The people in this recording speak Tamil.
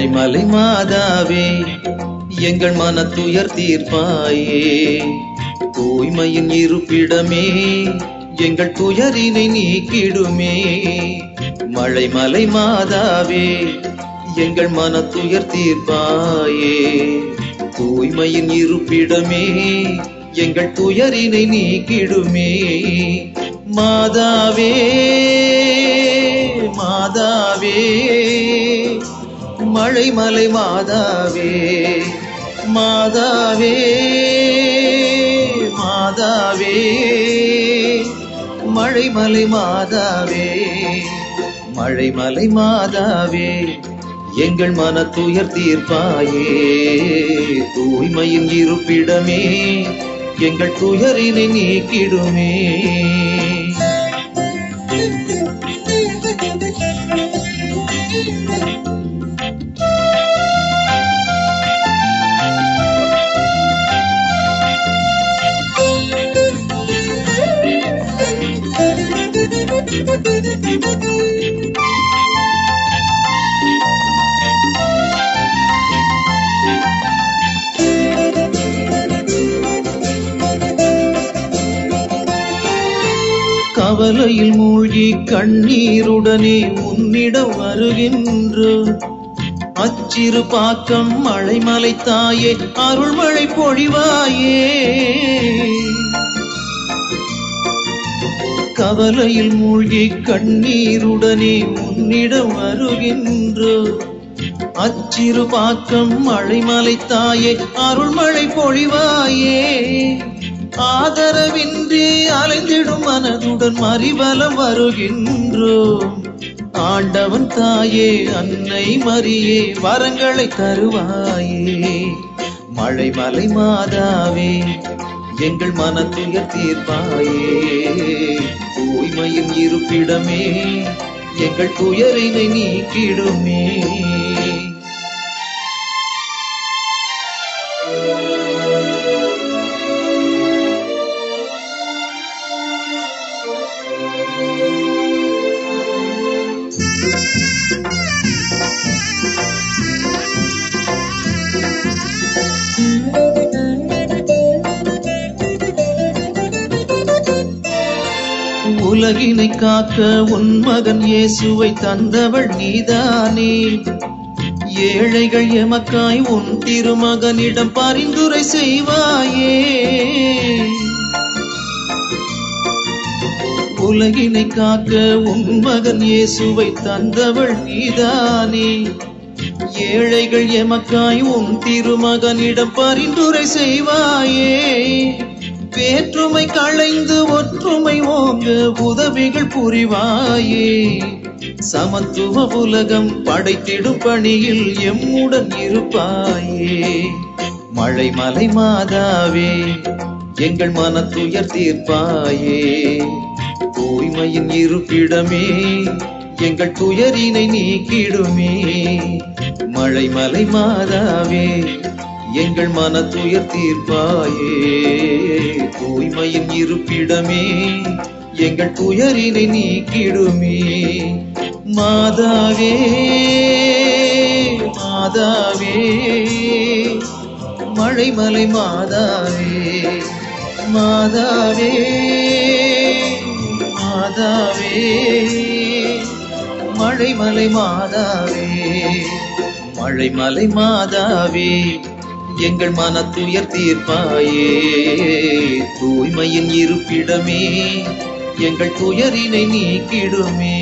மழை மாதாவே எங்கள் மனத்துயர் தீர்ப்பாயே. தூய்மையின் இருப்பிடமே எங்கள் துயரினை நீக்கிடுமே. மழை மாதாவே எங்கள் மனத்துயர் தீர்ப்பாயே. தூய்மையின் இருப்பிடமே எங்கள் துயரினை நீக்கிடுமே. மாதாவே மாதாவே மழை மாதாவே மாதாவே மாதாவே மழை மாதாவே. மழை மாதாவே எங்கள் மனத்துயர் தீர்ப்பாயே. தூய்மையின் இருப்பிடமே எங்கள் துயரினை நீக்கிடுமே. கவலையில் மூழ்கி கண்ணீருடனே உன்னிடம் வருகின்றோம். அச்சிறு பாக்கம் மழை தாயே அருள்மழை பொழிவாயே. கவலையில் மூழ்கி கண்ணீருடனே உன்னிடம் வருகின்றோம். அச்சிறு பாக்கம் மழை தாயே அருள்மழை பொழிவாயே. ஆதரவின்றி அலைந்திடும் மனதுடன் மறிவலம் வருகின்றோம். ஆண்டவன் தாயே அன்னை மரியே வரங்களை தருவாயே. மழை மாதாவே எங்கள் மனத்துயர் தீர்ப்பாயே. தூய்மையின் இருப்பிடமே எங்கள் துயரினை நீக்கிடுமே. உலகினை காக்க உன் மகன் இயேசுவை தந்தவள் நீதானே. ஏழைகள் எமக்காய் உன் திருமகனிடம் பரிந்துரை செய்வாயே. உலகினை காக்க உன் மகன் இயேசுவை தந்தவள் நீதானே. ஏழைகள் எமக்காய் உன் திருமகனிடம் பரிந்துரை செய்வாயே. வேற்றுமை களைந்து ஒற்றுமை ஓங்க உதவிகள் புரிவாயே. சமத்துவ உலகம் படைத்திடும் பணியில் எம்முடன் இருப்பாயே. மழை மாதாவே எங்கள் மனத்துயர் தீர்ப்பாயே. தூய்மையின் இருப்பிடமே எங்கள் துயரினை நீக்கிடுமே. மழை மாதாவே எங்கள் மனத்துயர் தீர்ப்பாயே. தூய்மையின் இருப்பிடமே எங்கள் துயரினை நீக்கிடுமே. மாதாவே மாதாவே மழை மாதாவே மாதாவே மாதாவே மழை மாதாவே. மழை மாதாவே எங்கள் மனத்துயர் தீர்ப்பாயே. தூய்மையின் இருப்பிடமே எங்கள் துயரினை நீக்கிடுமே.